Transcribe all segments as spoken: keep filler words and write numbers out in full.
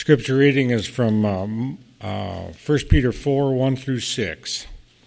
Scripture reading is from um, uh, First Peter four, one through six.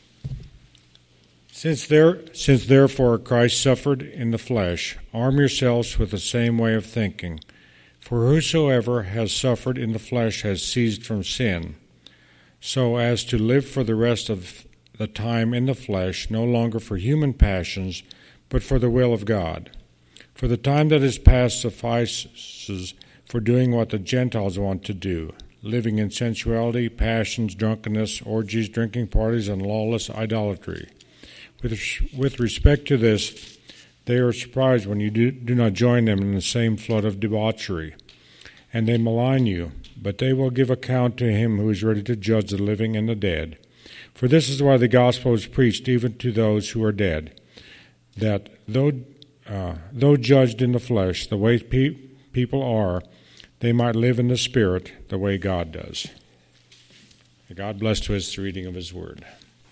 Since, there, since therefore Christ suffered in the flesh, arm yourselves with the same way of thinking. For whosoever has suffered in the flesh has ceased from sin, so as to live for the rest of the time in the flesh, no longer for human passions, but for the will of God. For the time that is past suffices for doing what the Gentiles want to do, living in sensuality, passions, drunkenness, orgies, drinking parties, and lawless idolatry. With, with respect to this, they are surprised when you do, do not join them in the same flood of debauchery, and they malign you, but they will give account to him who is ready to judge the living and the dead. For this is why the gospel is preached even to those who are dead, that though uh, though judged in the flesh, the way pe- people are, they might live in the Spirit the way God does. God bless to us the reading of his word.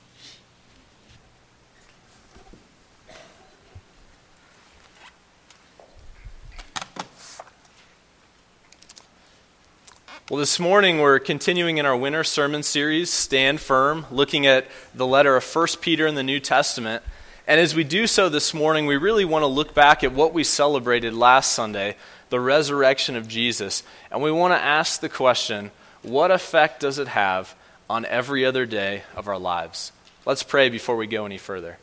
Well, this morning we're continuing in our winter sermon series, Stand Firm, looking at the letter of First Peter in the New Testament. And as we do so this morning, we really want to look back at what we celebrated last Sunday, the resurrection of Jesus. And we want to ask the question, what effect does it have on every other day of our lives? Let's pray before we go any further.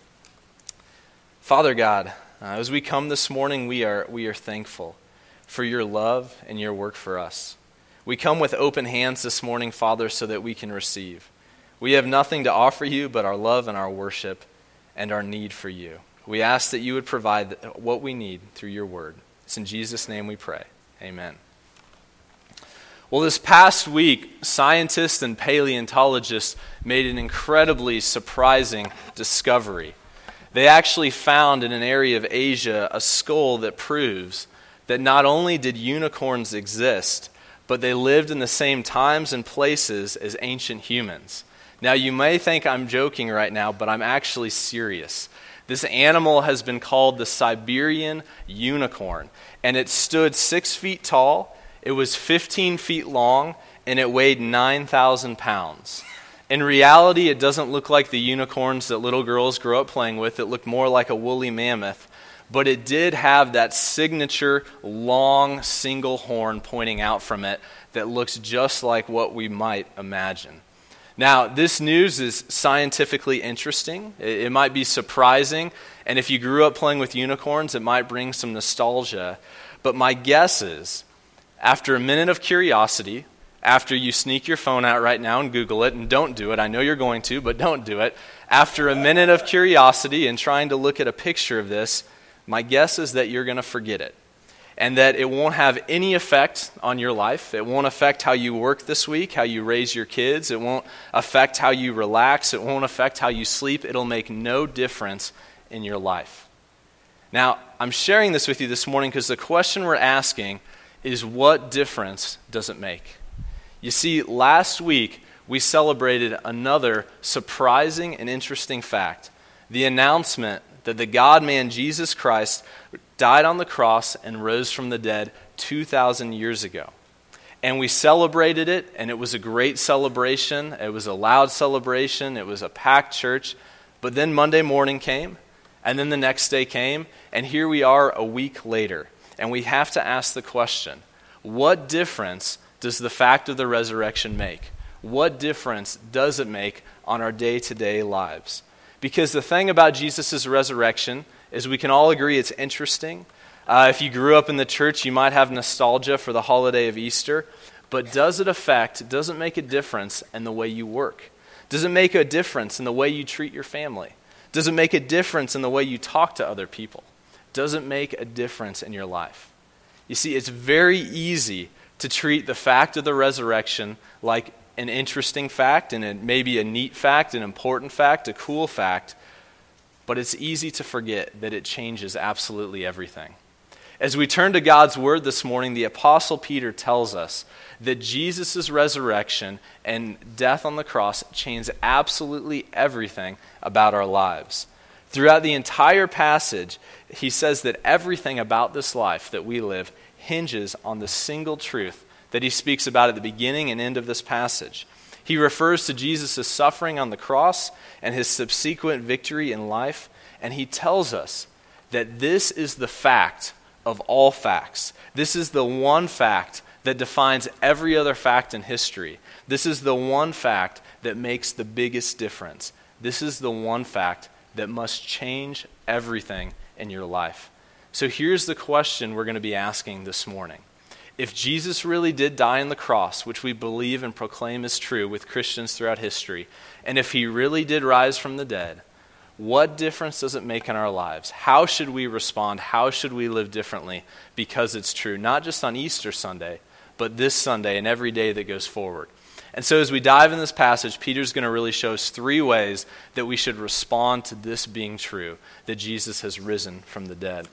Father God, uh, as we come this morning, we are we are thankful for your love and your work for us. We come with open hands this morning, Father, so that we can receive. We have nothing to offer you but our love and our worship and our need for you. We ask that you would provide what we need through your word. It's in Jesus' name we pray. Amen. Well, this past week, scientists and paleontologists made an incredibly surprising discovery. They actually found in an area of Asia a skull that proves that not only did unicorns exist, but they lived in the same times and places as ancient humans. Now, you may think I'm joking right now, but I'm actually serious. This animal has been called the Siberian unicorn, and it stood six feet tall, it was fifteen feet long, and it weighed nine thousand pounds. In reality, it doesn't look like the unicorns that little girls grow up playing with. It looked more like a woolly mammoth. But it did have that signature long single horn pointing out from it that looks just like what we might imagine. Now, this news is scientifically interesting. It, it might be surprising, and if you grew up playing with unicorns, it might bring some nostalgia. But my guess is, after a minute of curiosity, after you sneak your phone out right now and Google it, and don't do it, I know you're going to, but don't do it. After a minute of curiosity and trying to look at a picture of this, my guess is that you're going to forget it, and that it won't have any effect on your life. It won't affect how you work this week, how you raise your kids. It won't affect how you relax. It won't affect how you sleep. It'll make no difference in your life. Now, I'm sharing this with you this morning because the question we're asking is, what difference does it make? You see, last week we celebrated another surprising and interesting fact, the announcement that the God-man Jesus Christ died on the cross and rose from the dead two thousand years ago. And we celebrated it, and it was a great celebration. It was a loud celebration. It was a packed church. But then Monday morning came, and then the next day came, and here we are a week later. And we have to ask the question, what difference does the fact of the resurrection make? What difference does it make on our day-to-day lives? Because the thing about Jesus' resurrection is we can all agree it's interesting. Uh, if you grew up in the church, you might have nostalgia for the holiday of Easter. But does it affect, does it make a difference in the way you work? Does it make a difference in the way you treat your family? Does it make a difference in the way you talk to other people? Does it make a difference in your life? You see, it's very easy to treat the fact of the resurrection like an interesting fact, and it may be a neat fact, an important fact, a cool fact, but it's easy to forget that it changes absolutely everything. As we turn to God's Word this morning, the Apostle Peter tells us that Jesus' resurrection and death on the cross changed absolutely everything about our lives. Throughout the entire passage, he says that everything about this life that we live hinges on the single truth that he speaks about at the beginning and end of this passage. He refers to Jesus' suffering on the cross and his subsequent victory in life, and he tells us that this is the fact of all facts. This is the one fact that defines every other fact in history. This is the one fact that makes the biggest difference. This is the one fact that must change everything in your life. So here's the question we're going to be asking this morning. If Jesus really did die on the cross, which we believe and proclaim is true with Christians throughout history, and if he really did rise from the dead, what difference does it make in our lives? How should we respond? How should we live differently because it's true? Not just on Easter Sunday, but this Sunday and every day that goes forward. And so as we dive in this passage, Peter's going to really show us three ways that we should respond to this being true, that Jesus has risen from the dead.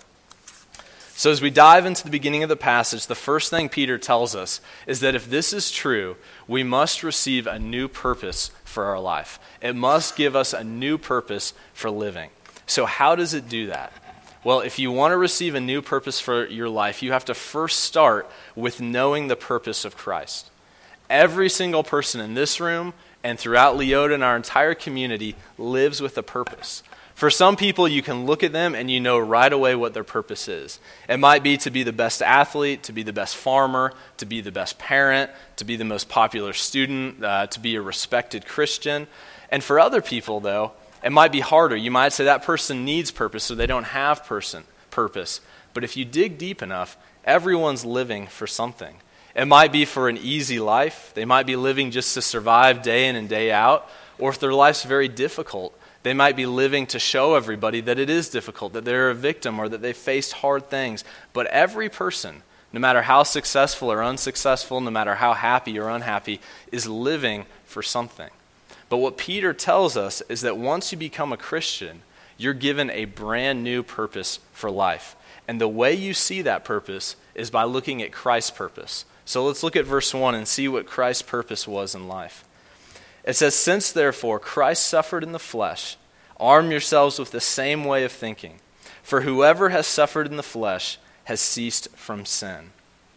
So as we dive into the beginning of the passage, the first thing Peter tells us is that if this is true, we must receive a new purpose for our life. It must give us a new purpose for living. So how does it do that? Well, if you want to receive a new purpose for your life, you have to first start with knowing the purpose of Christ. Every single person in this room and throughout Leota and our entire community lives with a purpose. For some people, you can look at them and you know right away what their purpose is. It might be to be the best athlete, to be the best farmer, to be the best parent, to be the most popular student, uh, to be a respected Christian. And for other people, though, it might be harder. You might say that person needs purpose, so they don't have person purpose. But if you dig deep enough, everyone's living for something. It might be for an easy life. They might be living just to survive day in and day out. Or if their life's very difficult, they might be living to show everybody that it is difficult, that they're a victim, or that they faced hard things. But every person, no matter how successful or unsuccessful, no matter how happy or unhappy, is living for something. But what Peter tells us is that once you become a Christian, you're given a brand new purpose for life. And the way you see that purpose is by looking at Christ's purpose. So let's look at verse one and see what Christ's purpose was in life. It says, "Since therefore Christ suffered in the flesh, arm yourselves with the same way of thinking. For whoever has suffered in the flesh has ceased from sin."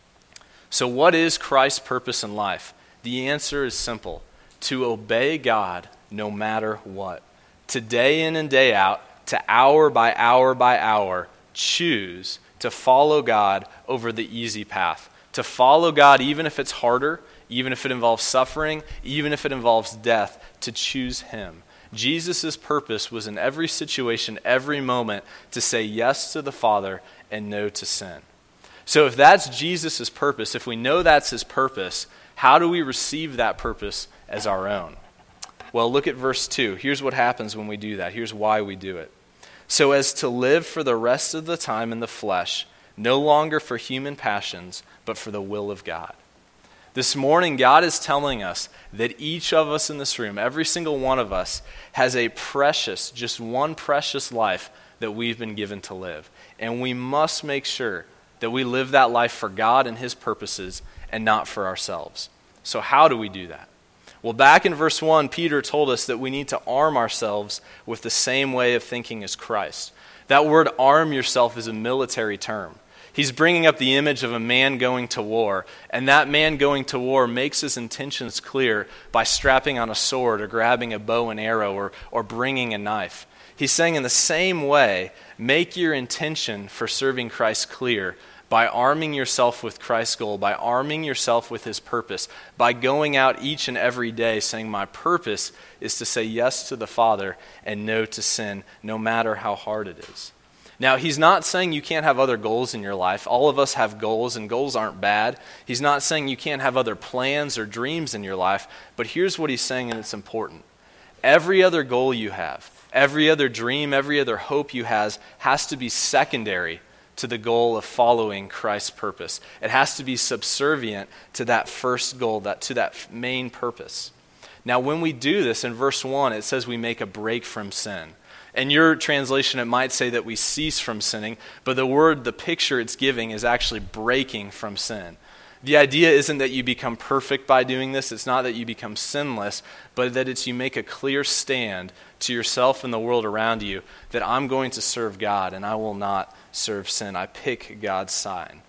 So what is Christ's purpose in life? The answer is simple: to obey God no matter what. To day in and day out, to hour by hour by hour, choose to follow God over the easy path. To follow God even if it's harder, even if it involves suffering, even if it involves death, to choose him. Jesus' purpose was in every situation, every moment, to say yes to the Father and no to sin. So if that's Jesus' purpose, if we know that's his purpose, how do we receive that purpose as our own? Well, look at verse two. Here's what happens when we do that. Here's why we do it. "So as to live for the rest of the time in the flesh, no longer for human passions, but for the will of God." This morning, God is telling us that each of us in this room, every single one of us, has a precious, just one precious life that we've been given to live. And we must make sure that we live that life for God and his purposes and not for ourselves. So how do we do that? Well, back in verse one, Peter told us that we need to arm ourselves with the same way of thinking as Christ. That word arm yourself is a military term. He's bringing up the image of a man going to war, and that man going to war makes his intentions clear by strapping on a sword or grabbing a bow and arrow or, or bringing a knife. He's saying in the same way, make your intention for serving Christ clear by arming yourself with Christ's goal, by arming yourself with his purpose, by going out each and every day saying, my purpose is to say yes to the Father and no to sin, no matter how hard it is. Now, he's not saying you can't have other goals in your life. All of us have goals, and goals aren't bad. He's not saying you can't have other plans or dreams in your life, but here's what he's saying, and it's important. Every other goal you have, every other dream, every other hope you has, has to be secondary to the goal of following Christ's purpose. It has to be subservient to that first goal, that to that main purpose. Now, when we do this, in verse one, it says we make a break from sin. In your translation, it might say that we cease from sinning, but the word, the picture it's giving is actually breaking from sin. The idea isn't that you become perfect by doing this. It's not that you become sinless, but that it's you make a clear stand to yourself and the world around you that I'm going to serve God and I will not serve sin. I pick God's side.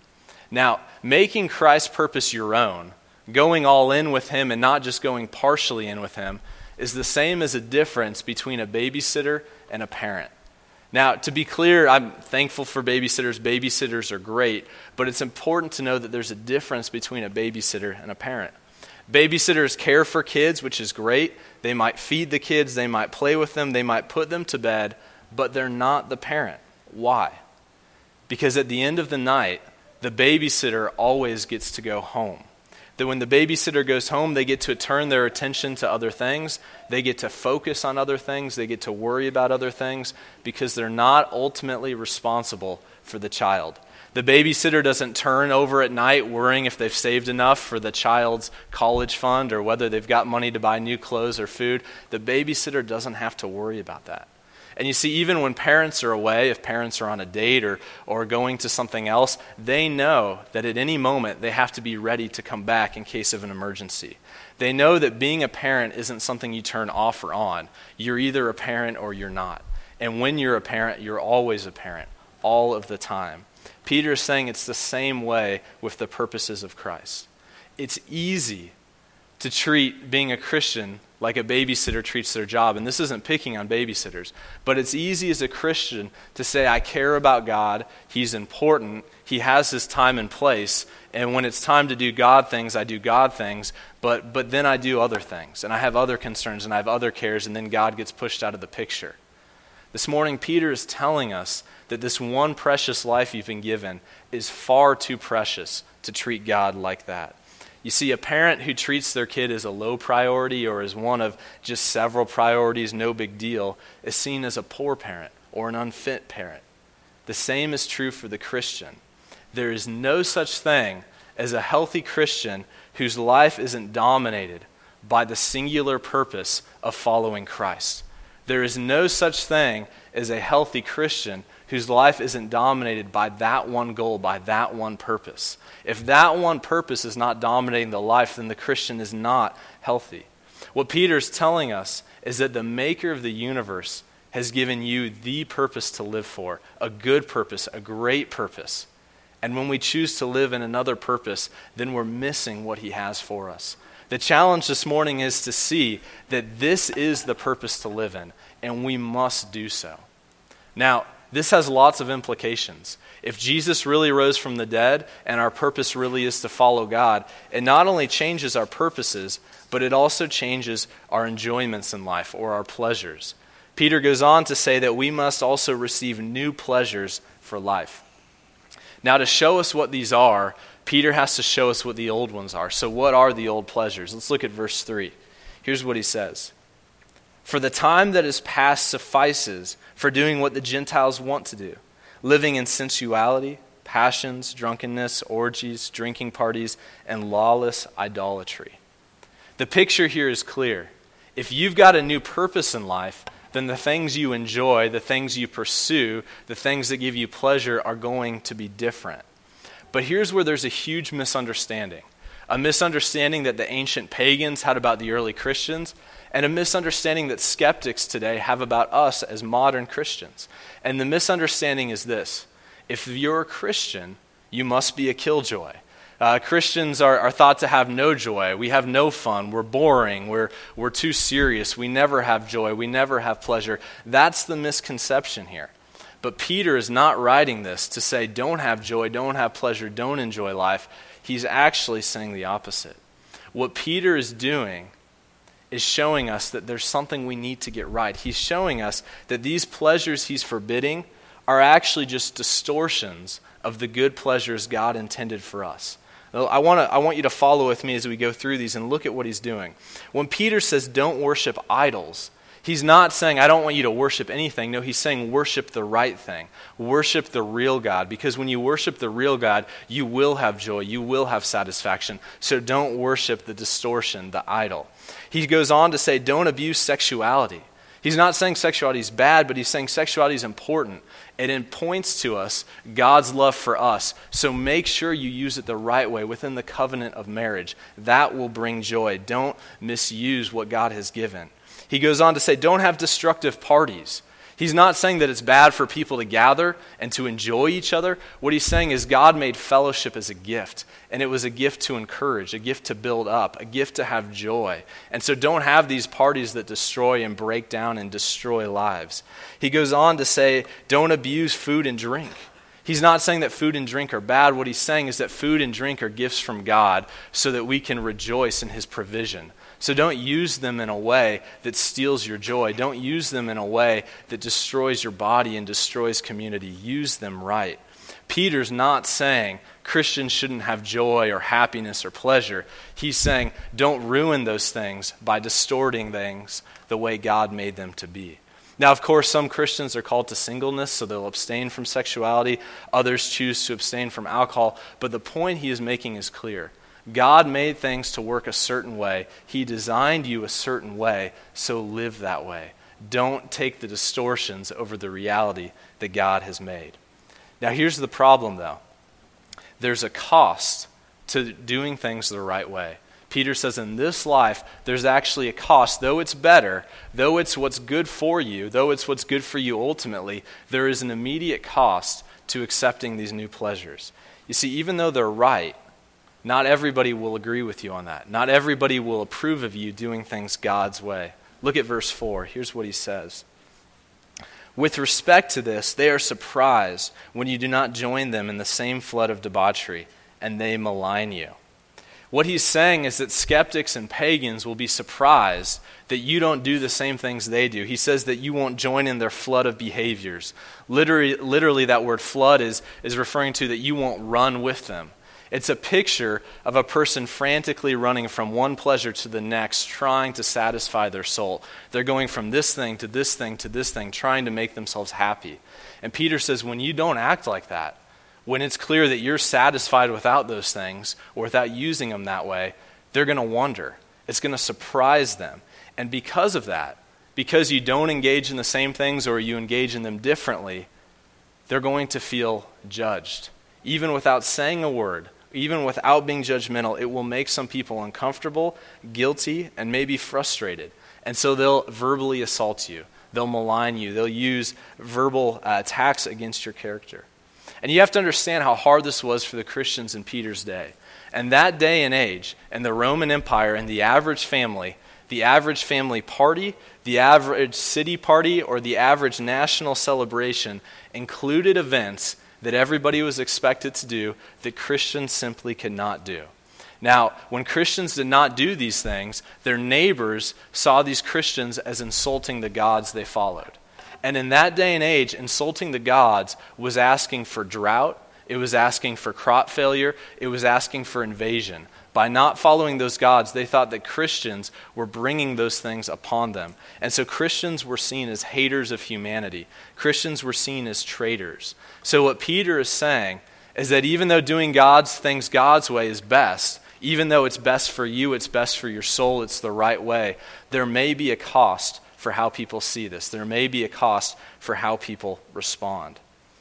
Now, making Christ's purpose your own, going all in with him and not just going partially in with him, is the same as a difference between a babysitter and a parent. Now, to be clear, I'm thankful for babysitters. Babysitters are great, but it's important to know that there's a difference between a babysitter and a parent. Babysitters care for kids, which is great. They might feed the kids, they might play with them, they might put them to bed, but they're not the parent. Why? Because at the end of the night, the babysitter always gets to go home. That when the babysitter goes home, they get to turn their attention to other things. They get to focus on other things. They get to worry about other things because they're not ultimately responsible for the child. The babysitter doesn't turn over at night worrying if they've saved enough for the child's college fund or whether they've got money to buy new clothes or food. The babysitter doesn't have to worry about that. And you see, even when parents are away, if parents are on a date or, or going to something else, they know that at any moment they have to be ready to come back in case of an emergency. They know that being a parent isn't something you turn off or on. You're either a parent or you're not. And when you're a parent, you're always a parent, all of the time. Peter is saying it's the same way with the purposes of Christ. It's easy to treat being a Christian like a babysitter treats their job. And this isn't picking on babysitters, but it's easy as a Christian to say, I care about God, he's important, he has his time and place, and when it's time to do God things, I do God things, but, but then I do other things, and I have other concerns, and I have other cares, and then God gets pushed out of the picture. This morning, Peter is telling us that this one precious life you've been given is far too precious to treat God like that. You see, a parent who treats their kid as a low priority or as one of just several priorities, no big deal, is seen as a poor parent or an unfit parent. The same is true for the Christian. There is no such thing as a healthy Christian whose life isn't dominated by the singular purpose of following Christ. There is no such thing as a healthy Christian whose life isn't dominated by that one goal, by that one purpose. If that one purpose is not dominating the life, then the Christian is not healthy. What Peter's telling us is that the maker of the universe has given you the purpose to live for, a good purpose, a great purpose. And when we choose to live in another purpose, then we're missing what he has for us. The challenge this morning is to see that this is the purpose to live in, and we must do so. Now, this has lots of implications. If Jesus really rose from the dead and our purpose really is to follow God, it not only changes our purposes, but it also changes our enjoyments in life or our pleasures. Peter goes on to say that we must also receive new pleasures for life. Now, to show us what these are, Peter has to show us what the old ones are. So what are the old pleasures? Let's look at verse three. Here's what he says. For the time that is past suffices for doing what the Gentiles want to do, living in sensuality, passions, drunkenness, orgies, drinking parties, and lawless idolatry. The picture here is clear. If you've got a new purpose in life, then the things you enjoy, the things you pursue, the things that give you pleasure are going to be different. But here's where there's a huge misunderstanding. A misunderstanding that the ancient pagans had about the early Christians, and a misunderstanding that skeptics today have about us as modern Christians. And the misunderstanding is this: if you're a Christian, you must be a killjoy. Uh, Christians are, are thought to have no joy. We have no fun. We're boring. We're, we're too serious. We never have joy. We never have pleasure. That's the misconception here. But Peter is not writing this to say don't have joy, don't have pleasure, don't enjoy life. He's actually saying the opposite. What Peter is doing is showing us that there's something we need to get right. He's showing us that these pleasures he's forbidding are actually just distortions of the good pleasures God intended for us. I want to, I want you to follow with me as we go through these and look at what he's doing. When Peter says don't worship idols, he's not saying I don't want you to worship anything. No, he's saying worship the right thing. Worship the real God. Because when you worship the real God, you will have joy. You will have satisfaction. So don't worship the distortion, the idol. He goes on to say don't abuse sexuality. He's not saying sexuality is bad, but he's saying sexuality is important. And it points to us God's love for us. So make sure you use it the right way within the covenant of marriage. That will bring joy. Don't misuse what God has given. He goes on to say, don't have destructive parties. He's not saying that it's bad for people to gather and to enjoy each other. What he's saying is God made fellowship as a gift, and it was a gift to encourage, a gift to build up, a gift to have joy. And so don't have these parties that destroy and break down and destroy lives. He goes on to say, don't abuse food and drink. He's not saying that food and drink are bad. What he's saying is that food and drink are gifts from God so that we can rejoice in his provision. So don't use them in a way that steals your joy. Don't use them in a way that destroys your body and destroys community. Use them right. Peter's not saying Christians shouldn't have joy or happiness or pleasure. He's saying don't ruin those things by distorting things the way God made them to be. Now, of course, some Christians are called to singleness, so they'll abstain from sexuality. Others choose to abstain from alcohol. But the point he is making is clear. God made things to work a certain way. He designed you a certain way, so live that way. Don't take the distortions over the reality that God has made. Now, here's the problem, though. There's a cost to doing things the right way. Peter says in this life, there's actually a cost. Though it's better, though it's what's good for you, though it's what's good for you ultimately, there is an immediate cost to accepting these new pleasures. You see, even though they're right, not everybody will agree with you on that. Not everybody will approve of you doing things God's way. Look at verse four. Here's what he says. With respect to this, they are surprised when you do not join them in the same flood of debauchery, and they malign you. What he's saying is that skeptics and pagans will be surprised that you don't do the same things they do. He says that you won't join in their flood of behaviors. Literally, literally that word flood is, is referring to that you won't run with them. It's a picture of a person frantically running from one pleasure to the next, trying to satisfy their soul. They're going from this thing to this thing to this thing, trying to make themselves happy. And Peter says, when you don't act like that, when it's clear that you're satisfied without those things, or without using them that way, they're going to wonder. It's going to surprise them. And because of that, because you don't engage in the same things or you engage in them differently, they're going to feel judged. Even without saying a word, even without being judgmental, it will make some people uncomfortable, guilty, and maybe frustrated. And so they'll verbally assault you. They'll malign you. They'll use verbal uh, attacks against your character. And you have to understand how hard this was for the Christians in Peter's day. And that day and age, and the Roman Empire, and the average family, the average family party, the average city party, or the average national celebration included events that everybody was expected to do that Christians simply could not do. Now, when Christians did not do these things, their neighbors saw these Christians as insulting the gods they followed. And in that day and age, insulting the gods was asking for drought, it was asking for crop failure, it was asking for invasion. By not following those gods, they thought that Christians were bringing those things upon them. And so Christians were seen as haters of humanity. Christians were seen as traitors. So what Peter is saying is that even though doing God's things God's way is best, even though it's best for you, it's best for your soul, it's the right way, there may be a cost for how people see this. There may be a cost for how people respond.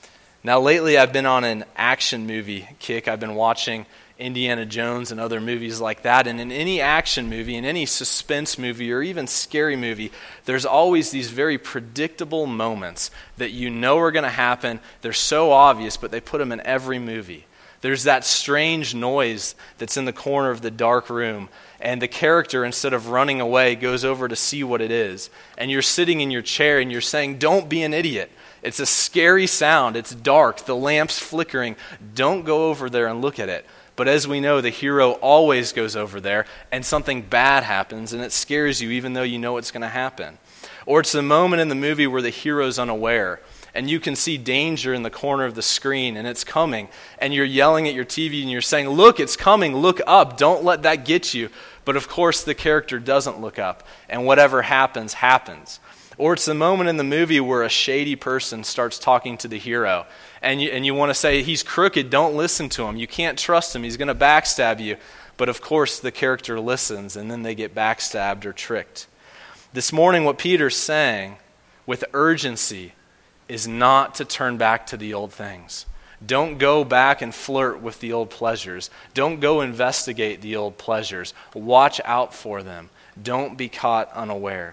Now lately I've been on an action movie kick. I've been watching Indiana Jones and other movies like that. And in any action movie, in any suspense movie, or even scary movie, there's always these very predictable moments that you know are going to happen. They're so obvious, but they put them in every movie. There's that strange noise that's in the corner of the dark room, and the character, instead of running away, goes over to see what it is. And you're sitting in your chair and you're saying, "Don't be an idiot. It's a scary sound. It's dark. The lamp's flickering. Don't go over there and look at it." But as we know, the hero always goes over there and something bad happens and it scares you even though you know it's going to happen. Or it's the moment in the movie where the hero's unaware and you can see danger in the corner of the screen and it's coming and you're yelling at your T V and you're saying, "Look, it's coming, look up, don't let that get you." But of course the character doesn't look up and whatever happens, happens. Or it's the moment in the movie where a shady person starts talking to the hero. And you, and you want to say, "He's crooked, don't listen to him. You can't trust him, he's going to backstab you." But of course the character listens and then they get backstabbed or tricked. This morning what Peter's saying with urgency is not to turn back to the old things. Don't go back and flirt with the old pleasures. Don't go investigate the old pleasures. Watch out for them. Don't be caught unaware.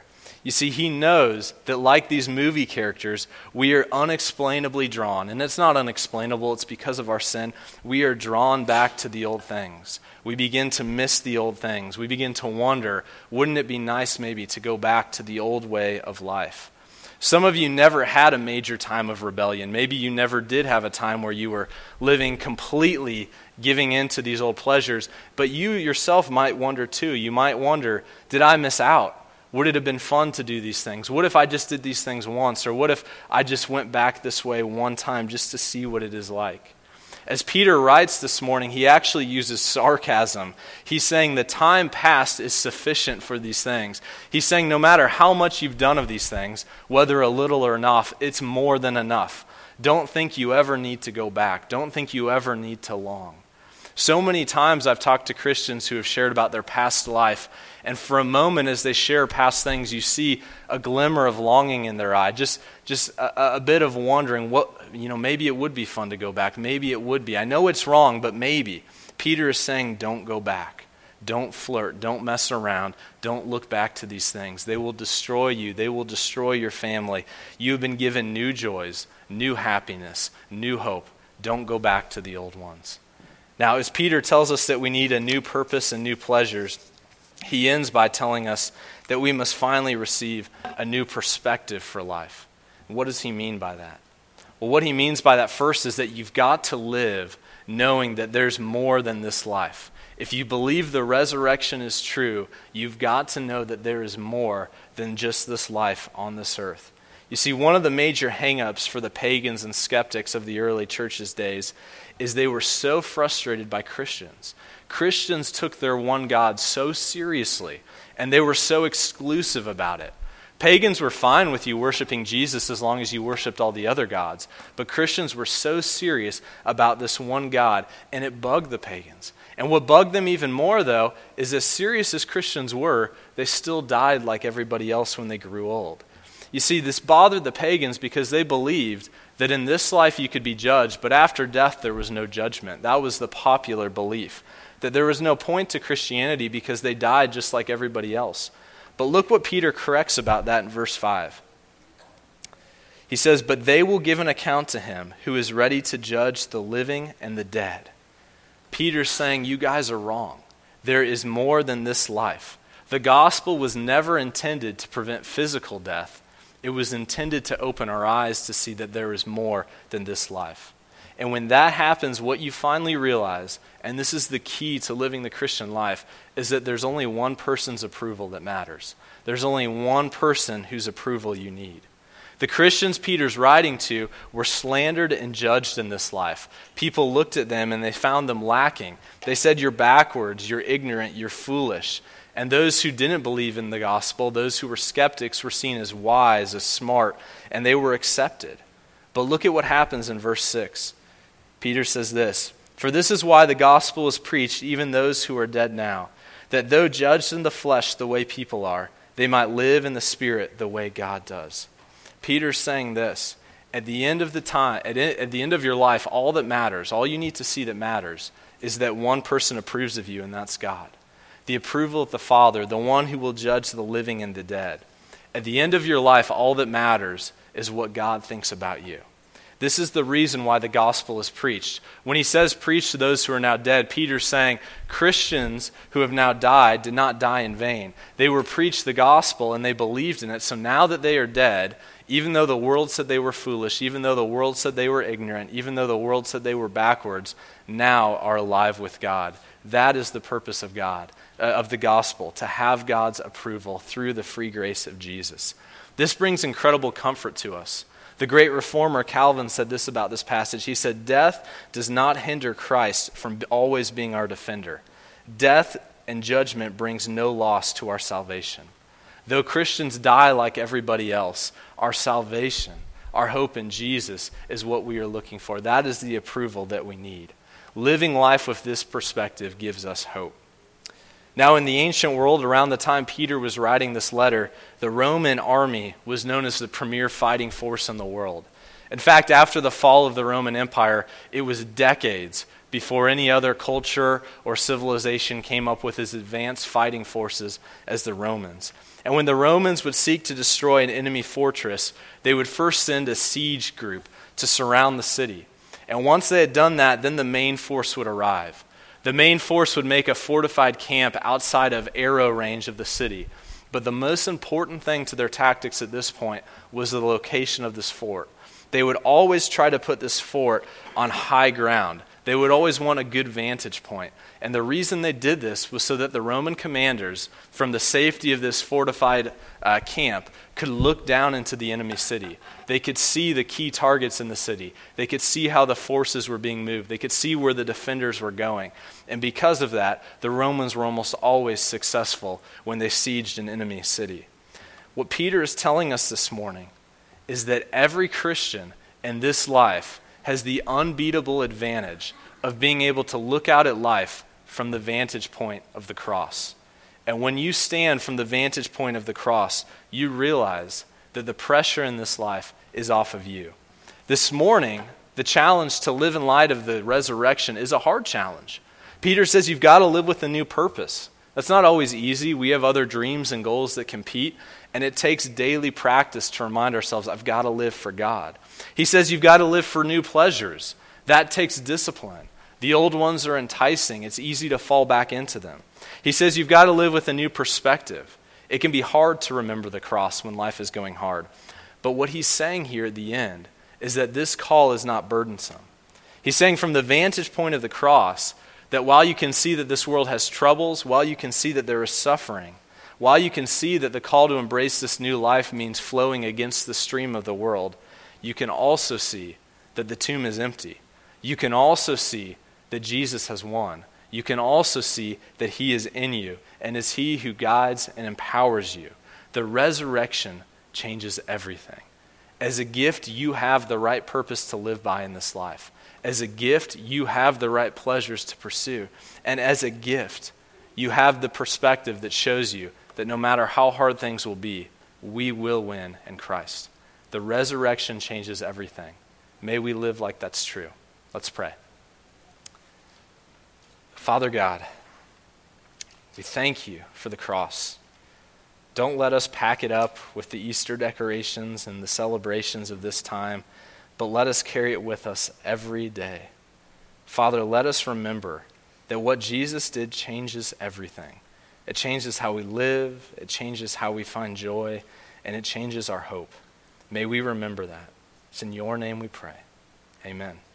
You see, he knows that like these movie characters, we are unexplainably drawn. And it's not unexplainable, it's because of our sin. We are drawn back to the old things. We begin to miss the old things. We begin to wonder, wouldn't it be nice maybe to go back to the old way of life? Some of you never had a major time of rebellion. Maybe you never did have a time where you were living completely giving in to these old pleasures. But you yourself might wonder too. You might wonder, did I miss out? Would it have been fun to do these things? What if I just did these things once? Or what if I just went back this way one time just to see what it is like? As Peter writes this morning, he actually uses sarcasm. He's saying the time past is sufficient for these things. He's saying no matter how much you've done of these things, whether a little or enough, it's more than enough. Don't think you ever need to go back. Don't think you ever need to long. So many times I've talked to Christians who have shared about their past life, and for a moment as they share past things, you see a glimmer of longing in their eye, just just a, a bit of wondering, what you know, maybe it would be fun to go back, maybe it would be. I know it's wrong, but maybe. Peter is saying, don't go back. Don't flirt. Don't mess around. Don't look back to these things. They will destroy you. They will destroy your family. You have been given new joys, new happiness, new hope. Don't go back to the old ones. Now, as Peter tells us that we need a new purpose and new pleasures, he ends by telling us that we must finally receive a new perspective for life. What does he mean by that? Well, what he means by that first is that you've got to live knowing that there's more than this life. If you believe the resurrection is true, you've got to know that there is more than just this life on this earth. You see, one of the major hang-ups for the pagans and skeptics of the early church's days is they were so frustrated by Christians. Christians took their one God so seriously, and they were so exclusive about it. Pagans were fine with you worshiping Jesus as long as you worshiped all the other gods, but Christians were so serious about this one God, and it bugged the pagans. And what bugged them even more, though, is as serious as Christians were, they still died like everybody else when they grew old. You see, this bothered the pagans because they believed that in this life you could be judged, but after death there was no judgment. That was the popular belief, that there was no point to Christianity because they died just like everybody else. But look what Peter corrects about that in verse five. He says, "But they will give an account to him who is ready to judge the living and the dead." Peter's saying, you guys are wrong. There is more than this life. The gospel was never intended to prevent physical death. It was intended to open our eyes to see that there is more than this life. And when that happens, what you finally realize, and this is the key to living the Christian life, is that there's only one person's approval that matters. There's only one person whose approval you need. The Christians Peter's writing to were slandered and judged in this life. People looked at them and they found them lacking. They said, you're backwards, you're ignorant, you're foolish. And those who didn't believe in the gospel, those who were skeptics, were seen as wise, as smart, and they were accepted. But look at what happens in verse six. Peter says this, "For this is why the gospel is preached even those who are dead now, that though judged in the flesh the way people are, they might live in the spirit the way God does." Peter's saying this, at the end of the time, at, it, at the end of your life, all that matters, all you need to see that matters, is that one person approves of you, and that's God. The approval of the Father, the one who will judge the living and the dead. At the end of your life, all that matters is what God thinks about you. This is the reason why the gospel is preached. When he says preach to those who are now dead, Peter's saying Christians who have now died did not die in vain. They were preached the gospel and they believed in it. So now that they are dead, even though the world said they were foolish, even though the world said they were ignorant, even though the world said they were backwards, now are alive with God. That is the purpose of God, uh, of the gospel, to have God's approval through the free grace of Jesus. This brings incredible comfort to us. The great reformer Calvin said this about this passage. He said, "Death does not hinder Christ from always being our defender. Death and judgment brings no loss to our salvation." Though Christians die like everybody else, our salvation, our hope in Jesus is what we are looking for. That is the approval that we need. Living life with this perspective gives us hope. Now, in the ancient world, around the time Peter was writing this letter, the Roman army was known as the premier fighting force in the world. In fact, after the fall of the Roman Empire, it was decades before any other culture or civilization came up with as advanced fighting forces as the Romans. And when the Romans would seek to destroy an enemy fortress, they would first send a siege group to surround the city. And once they had done that, then the main force would arrive. The main force would make a fortified camp outside of arrow range of the city. But the most important thing to their tactics at this point was the location of this fort. They would always try to put this fort on high ground. They would always want a good vantage point. And the reason they did this was so that the Roman commanders, from the safety of this fortified uh, camp, could look down into the enemy city. They could see the key targets in the city. They could see how the forces were being moved. They could see where the defenders were going. And because of that, the Romans were almost always successful when they sieged an enemy city. What Peter is telling us this morning is that every Christian in this life has the unbeatable advantage of being able to look out at life from the vantage point of the cross. And when you stand from the vantage point of the cross, you realize that the pressure in this life is off of you. This morning, the challenge to live in light of the resurrection is a hard challenge. Peter says you've got to live with a new purpose. That's not always easy. We have other dreams and goals that compete, and it takes daily practice to remind ourselves, I've got to live for God. He says you've got to live for new pleasures. That takes discipline. The old ones are enticing. It's easy to fall back into them. He says you've got to live with a new perspective. It can be hard to remember the cross when life is going hard. But what he's saying here at the end is that this call is not burdensome. He's saying from the vantage point of the cross that while you can see that this world has troubles, while you can see that there is suffering, while you can see that the call to embrace this new life means flowing against the stream of the world, you can also see that the tomb is empty. You can also see that Jesus has won. You can also see that he is in you and is he who guides and empowers you. The resurrection changes everything. As a gift, you have the right purpose to live by in this life. As a gift, you have the right pleasures to pursue. And as a gift, you have the perspective that shows you that no matter how hard things will be, we will win in Christ. The resurrection changes everything. May we live like that's true. Let's pray. Father God, we thank you for the cross. Don't let us pack it up with the Easter decorations and the celebrations of this time, but let us carry it with us every day. Father, let us remember that what Jesus did changes everything. It changes how we live, it changes how we find joy, and it changes our hope. May we remember that. It's in your name we pray. Amen.